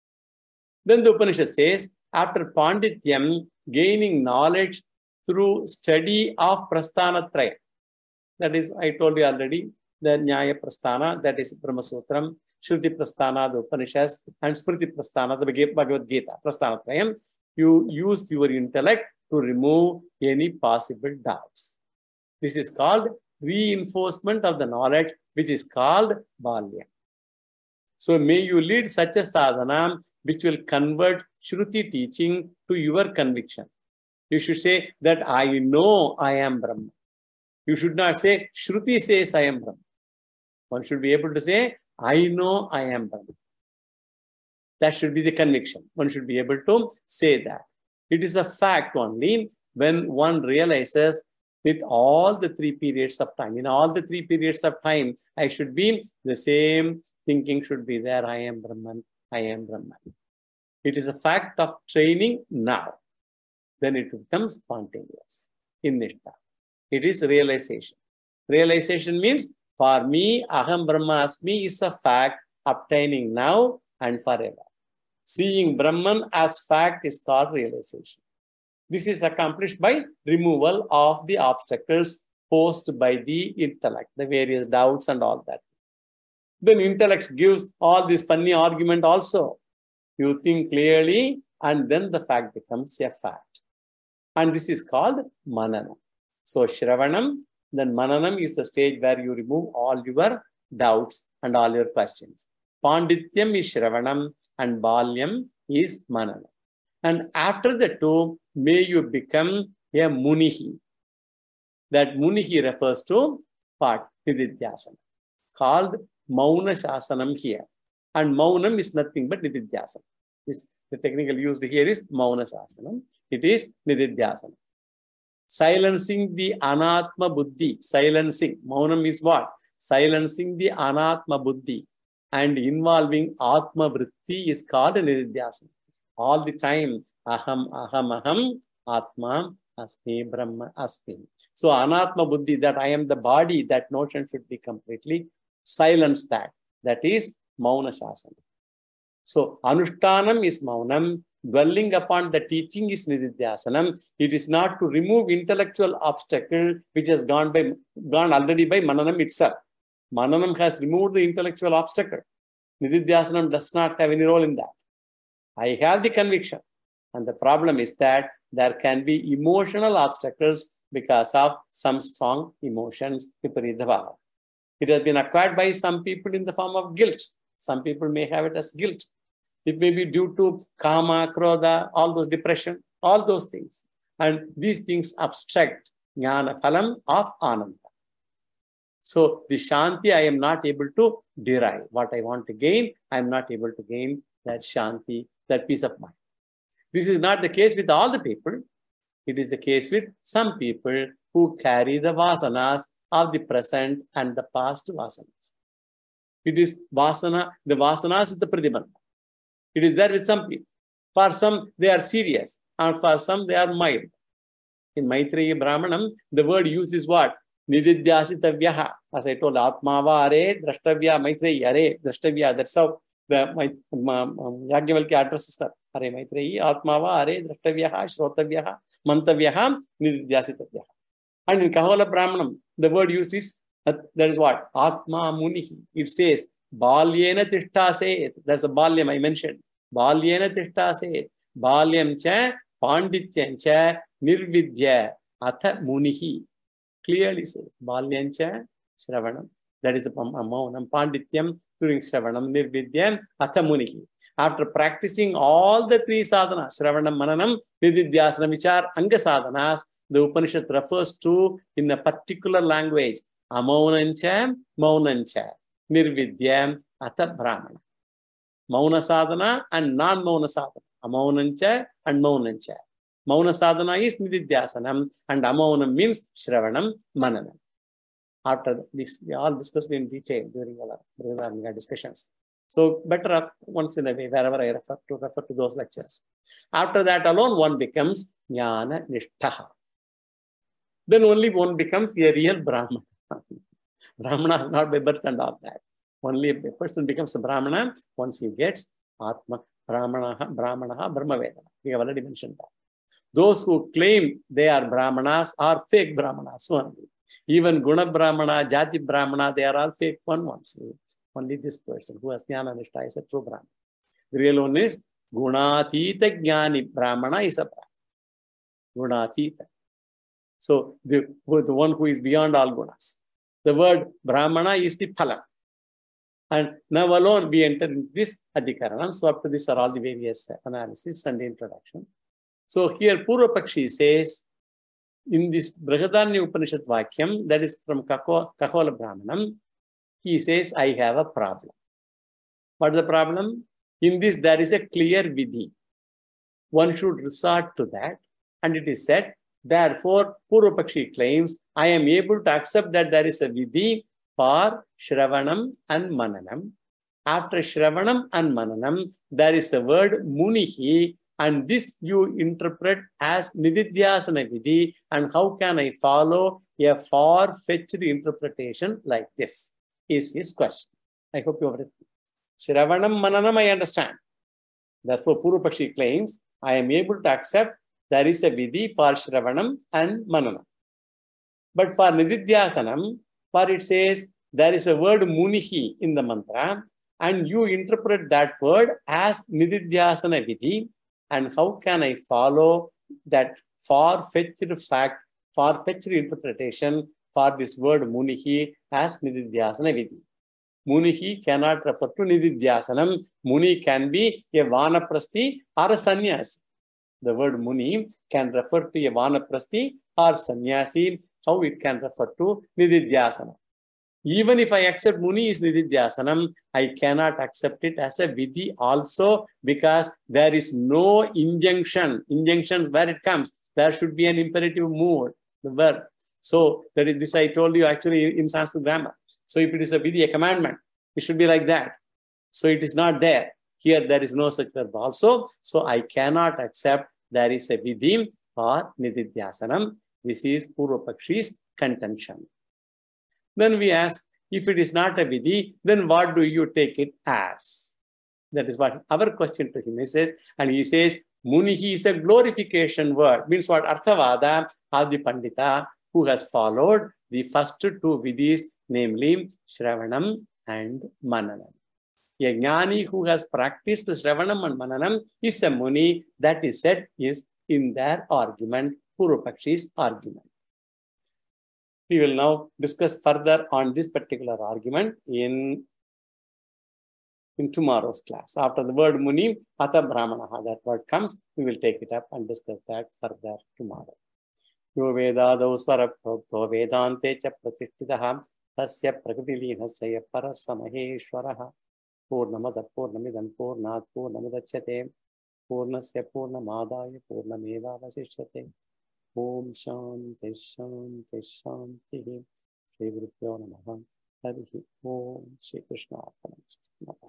Then the Upanishad says, after Pandityam, gaining knowledge through study of Prasthana Traya. That is, I told you already, the Nyaya Prasthana, that is Brahma Sutram, Shruti Prasthana, the Upanishads, and Smriti Prasthana, the Bhagavad Gita, Prasthana Trayam. You use your intellect to remove any possible doubts. This is called reinforcement of the knowledge, which is called Balya. So may you lead such a sadhana which will convert Shruti teaching to your conviction. You should say that I know I am Brahma. You should not say Shruti says I am Brahma. One should be able to say I know I am Brahma. That should be the conviction. One should be able to say that. It is a fact only when one realizes that all the three periods of time, in all the three periods of time, I should be the same thinking should be there. I am Brahman, I am Brahman. It is a fact of training now. Then it becomes spontaneous in Nishtha. It is realization. Realization means for me, Aham Brahmasmi is a fact obtaining now and forever. Seeing Brahman as fact is called realization. This is accomplished by removal of the obstacles posed by the intellect, the various doubts and all that. Then intellect gives all this funny argument also. You think clearly and then the fact becomes a fact. And this is called Manana. So Shravanam, then Mananam is the stage where you remove all your doubts and all your questions. Pandityam is Shravanam and Balyam is Manana. And after the two, may you become a Munihi. That Munihi refers to part Nididhyasana, called Mauna Shasanam here. And Maunam is nothing but Nididhyasana. This, the technical used here is Mauna Shasanam. It is Nididhyasana. Silencing the Anatma Buddhi. Silencing. Maunam is what? Silencing the Anatma Buddhi and involving Atma Vritti is called Nididhyasana. All the time, Aham, Aham, Aham, Atma, Asmi, Brahma, Asmi. So, Anatma Buddhi, that I am the body, that notion should be completely silenced that. That is Mauna Shasana. So, Anushtanam is Maunam. Dwelling upon the teaching is Nididhyasanam. It is not to remove intellectual obstacle which has gone by gone already by Mananam itself. Mananam has removed the intellectual obstacle. Nididhyasanam does not have any role in that. I have the conviction. And the problem is that there can be emotional obstacles because of some strong emotions. It has been acquired by some people in the form of guilt. Some people may have it as guilt. It may be due to kama, krodha, all those depression, all those things. And these things obstruct jnana phalam of ananda. So the shanti I am not able to derive. What I want to gain, I am not able to gain that shanti, that peace of mind. This is not the case with all the people. It is the case with some people who carry the vasanas of the present and the past vasanas. It is vasana, the vasanas is the pratibandha. It is there with some people. For some, they are serious, and for some, they are mild. In Maitreya Brahmanam, the word used is what? Nididhyasitavyaha. As I told, Atmava are, Drashtavya, Maitreya are, Drashtavya. That's how the Yajnavalkya addresses her. Are Maitreyi, Atmava are, Drashtavyaha, Shrotavyaha, Mantavyaha, Nididhyasitavyaha. And in Kahola Brahmanam, the word used is, that is what? Atma Munihi. It says, Balyena Tishtaset. That's a Balyam I mentioned. Balyena Tishtaset. Balyam cha, Pandityan cha, Nirvidya, Atha Munihi. Clearly says, Balyam cha, Shravanam. That is a Maunam. Pandityam during Shravanam, Nirvidyam, Atha Munihi. After practicing all the three sadhanas, Shravanam, Mananam, Nididhyasanam, which are Anga sadhanas, the Upanishad refers to in a particular language, Amaunancha, Maunancha, Nirvidyam, Atha Brahmana. Mauna sadhana and non-Mauna sadhana. Amaunancha and Maunancha. Mauna sadhana is Nididhyasanam and Amaunam means Shravanam, Mananam. After this, we all discussed in detail during our discussions. So better once in a way, wherever I refer to, refer to those lectures. After that alone, one becomes Jnana Nishtha. Then only one becomes a real Brahmana. Brahmana is not by birth and all that. Only a person becomes a Brahmana once he gets Atma, Brahmana, Brahmana, Brahmavedana. We have already mentioned that. Those who claim they are Brahmanas are fake Brahmanas only. Even Guna Brahmana, Jati Brahmana, they are all fake one ones. Only this person who has Jnana Nishtha is a true Brahmana. The real one is Gunatita Jnani Brahmana is a Brahmana. Gunatita. So the, the one who is beyond all gunas. The word Brahmana is the phalam. And now alone we enter into this adhikaranam. So up to this are all the various analysis and introduction. So here Purva Pakshi says, in this Brihadanya Upanishad Vakyam, that is from Kakola Brahmanam, he says, I have a problem. What is the problem? In this, there is a clear vidhi. One should resort to that. And it is said, therefore, Purva Pakshi claims, I am able to accept that there is a vidhi for Shravanam and Mananam. After Shravanam and Mananam, there is a word Munihi, and this you interpret as Nididhyasana vidhi. And how can I follow a far-fetched interpretation like this? Is his question. I hope you have written. Shravanam, Mananam, I understand. Therefore, Purva Pakshi claims, I am able to accept there is a vidhi for Shravanam and Mananam. But for Nididhyasanam, for it says, there is a word Munihi in the mantra, and you interpret that word as Nididhyasana vidhi. And how can I follow that far-fetched fact, far-fetched interpretation for this word Munihi as Nididhyasana vidhi? Munihi cannot refer to Nididhyasanam. Muni can be a Vanaprasthi or a Sannyasi. The word Muni can refer to a Vanaprasthi or Sannyasi. How it can refer to Nididhyasana? Even if I accept Muni is Nididhyasanam, I cannot accept it as a vidhi also, because there is no injunction. Injunctions where it comes, there should be an imperative mood, the verb. So that is this I told you actually in Sanskrit grammar. So if it is a vidhi, a commandment, it should be like that. So it is not there. Here there is no such verb also. So I cannot accept there is a vidhi for Nididhyasanam. This is Purva Pakshi's contention. Then we ask, if it is not a vidhi, then what do you take it as? That is what our question to him. He says, and he says, Munihi is a glorification word. Means what? Arthavada of the Pandita who has followed the first two vidhis, namely Shravanam and Mananam. A jnani who has practiced Shravanam and Mananam is a Muni. That is said is in their argument, Purvapakshi's argument. We will now discuss further on this particular argument in, in tomorrow's class. After the word Muni, Atha Brahmanaha, that word comes, we will take it up and discuss that further tomorrow. Yo Vedado Swaraprodho Vedante cha Pratistidaha Tasya Prakritilihasya Parasamaheshwaraha Purnamada Purnamidam Purnat Purnamidachate Purnasya Purnamadaya Purnameva Vasishyate Om Shanti Shanti Shanti Shri Guru Pyo Namaha Harihi Om Shri Krishna Arpanam.